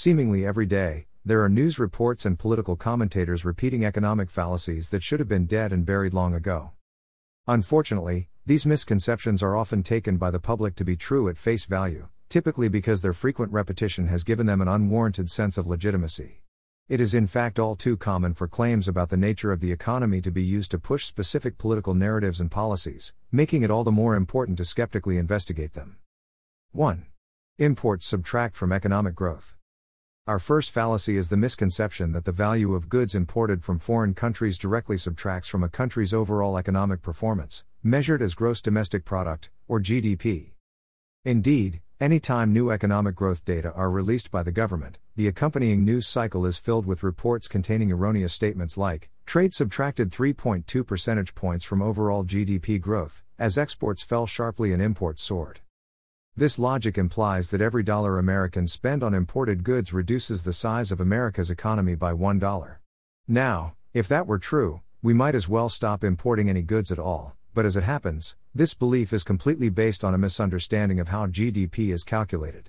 Seemingly every day, there are news reports and political commentators repeating economic fallacies that should have been dead and buried long ago. Unfortunately, these misconceptions are often taken by the public to be true at face value, typically because their frequent repetition has given them an unwarranted sense of legitimacy. It is in fact all too common for claims about the nature of the economy to be used to push specific political narratives and policies, making it all the more important to skeptically investigate them. 1. Imports subtract from economic growth. Our first fallacy is the misconception that the value of goods imported from foreign countries directly subtracts from a country's overall economic performance, measured as gross domestic product, or GDP. Indeed, anytime new economic growth data are released by the government, the accompanying news cycle is filled with reports containing erroneous statements like, trade subtracted 3.2 percentage points from overall GDP growth, as exports fell sharply and imports soared. This logic implies that every dollar Americans spend on imported goods reduces the size of America's economy by $1. Now, if that were true, we might as well stop importing any goods at all, but as it happens, this belief is completely based on a misunderstanding of how GDP is calculated.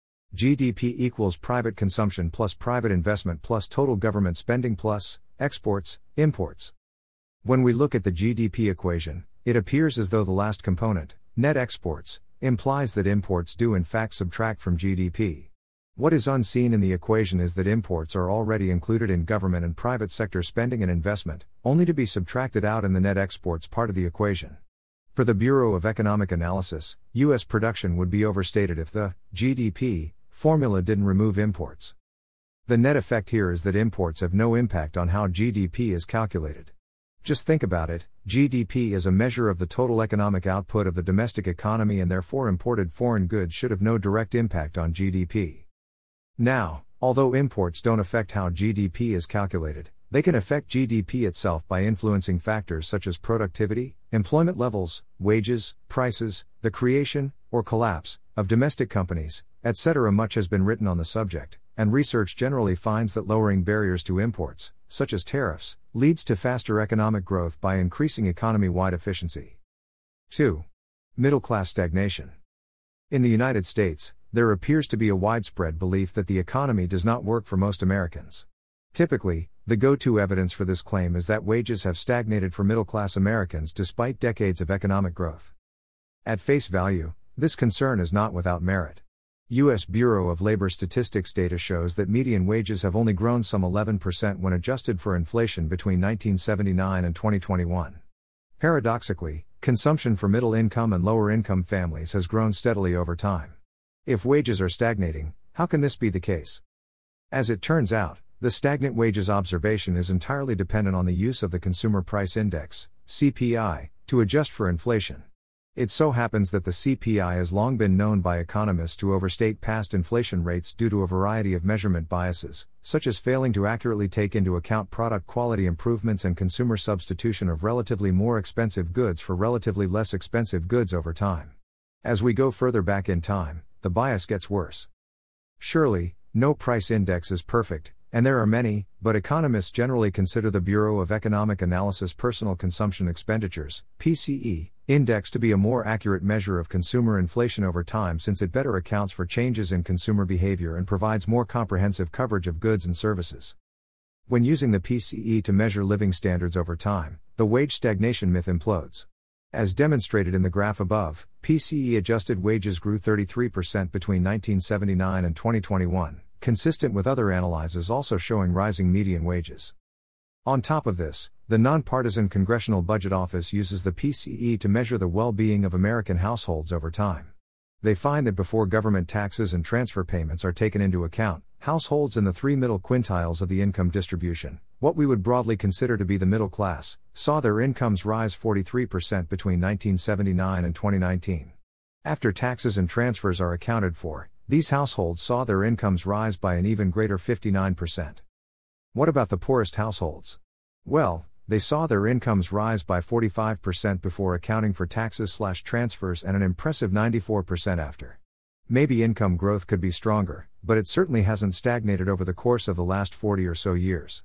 GDP equals private consumption plus private investment plus total government spending plus exports, imports. When we look at the GDP equation, it appears as though the last component, net exports, implies that imports do in fact subtract from GDP. What is unseen in the equation is that imports are already included in government and private sector spending and investment, only to be subtracted out in the net exports part of the equation. For the Bureau of Economic Analysis, U.S. production would be overstated if the GDP formula didn't remove imports. The net effect here is that imports have no impact on how GDP is calculated. Just think about it, GDP is a measure of the total economic output of the domestic economy and therefore imported foreign goods should have no direct impact on GDP. Now, although imports don't affect how GDP is calculated, they can affect GDP itself by influencing factors such as productivity, employment levels, wages, prices, the creation, or collapse, of domestic companies, etc. Much has been written on the subject, and research generally finds that lowering barriers to imports, such as tariffs, leads to faster economic growth by increasing economy-wide efficiency. 2. Middle-class stagnation. In the United States, there appears to be a widespread belief that the economy does not work for most Americans. Typically, the go-to evidence for this claim is that wages have stagnated for middle-class Americans despite decades of economic growth. At face value, this concern is not without merit. U.S. Bureau of Labor Statistics data shows that median wages have only grown some 11% when adjusted for inflation between 1979 and 2021. Paradoxically, consumption for middle-income and lower-income families has grown steadily over time. If wages are stagnating, how can this be the case? As it turns out, the stagnant wages observation is entirely dependent on the use of the Consumer Price Index, CPI, to adjust for inflation. It so happens that the CPI has long been known by economists to overstate past inflation rates due to a variety of measurement biases, such as failing to accurately take into account product quality improvements and consumer substitution of relatively more expensive goods for relatively less expensive goods over time. As we go further back in time, the bias gets worse. Surely, no price index is perfect, and there are many, but economists generally consider the Bureau of Economic Analysis Personal Consumption Expenditures, PCE, index to be a more accurate measure of consumer inflation over time since it better accounts for changes in consumer behavior and provides more comprehensive coverage of goods and services. When using the PCE to measure living standards over time, the wage stagnation myth implodes. As demonstrated in the graph above, PCE adjusted wages grew 33% between 1979 and 2021. Consistent with other analyses also showing rising median wages. On top of this, the nonpartisan Congressional Budget Office uses the PCE to measure the well-being of American households over time. They find that before government taxes and transfer payments are taken into account, households in the three middle quintiles of the income distribution, what we would broadly consider to be the middle class, saw their incomes rise 43% between 1979 and 2019. After taxes and transfers are accounted for, these households saw their incomes rise by an even greater 59%. What about the poorest households? Well, they saw their incomes rise by 45% before accounting for taxes/transfers and an impressive 94% after. Maybe income growth could be stronger, but it certainly hasn't stagnated over the course of the last 40 or so years.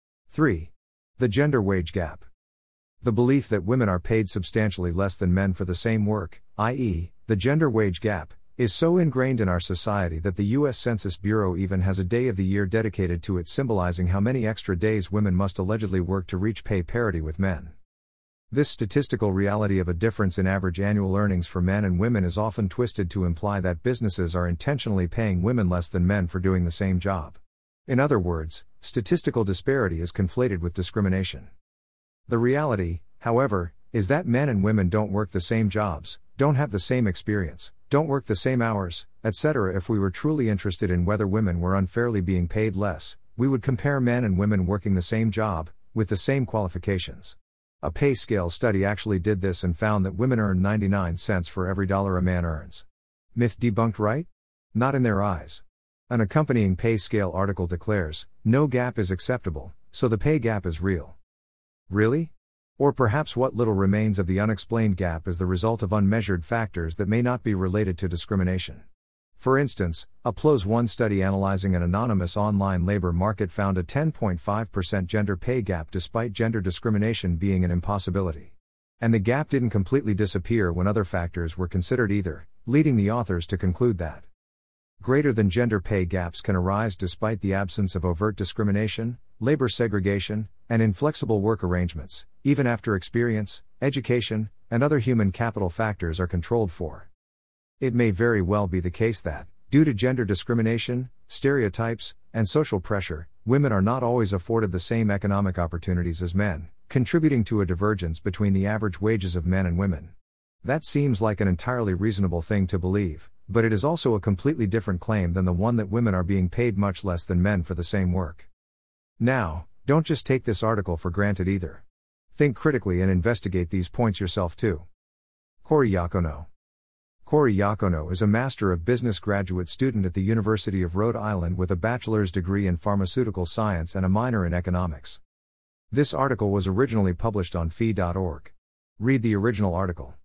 3. The gender wage gap. The belief that women are paid substantially less than men for the same work, i.e., the gender wage gap, is so ingrained in our society that the U.S. Census Bureau even has a day of the year dedicated to it, symbolizing how many extra days women must allegedly work to reach pay parity with men. This statistical reality of a difference in average annual earnings for men and women is often twisted to imply that businesses are intentionally paying women less than men for doing the same job. In other words, statistical disparity is conflated with discrimination. The reality, however, is that men and women don't work the same jobs, don't have the same experience, don't work the same hours, etc. If we were truly interested in whether women were unfairly being paid less, we would compare men and women working the same job, with the same qualifications. A pay scale study actually did this and found that women earn 99 cents for every dollar a man earns. Myth debunked, right? Not in their eyes. An accompanying pay scale article declares, no gap is acceptable, so the pay gap is real. Really? Or perhaps what little remains of the unexplained gap is the result of unmeasured factors that may not be related to discrimination. For instance, a PLOS One study analyzing an anonymous online labor market found a 10.5% gender pay gap despite gender discrimination being an impossibility. And the gap didn't completely disappear when other factors were considered either, leading the authors to conclude that greater than gender pay gaps can arise despite the absence of overt discrimination, labor segregation, and inflexible work arrangements, even after experience, education, and other human capital factors are controlled for. It may very well be the case that, due to gender discrimination, stereotypes, and social pressure, women are not always afforded the same economic opportunities as men, contributing to a divergence between the average wages of men and women. That seems like an entirely reasonable thing to believe, but it is also a completely different claim than the one that women are being paid much less than men for the same work. Now, don't just take this article for granted either. Think critically and investigate these points yourself too. Cory Yacono. Cory Yacono is a Master of Business graduate student at the University of Rhode Island with a bachelor's degree in pharmaceutical science and a minor in economics. This article was originally published on fee.org. Read the original article.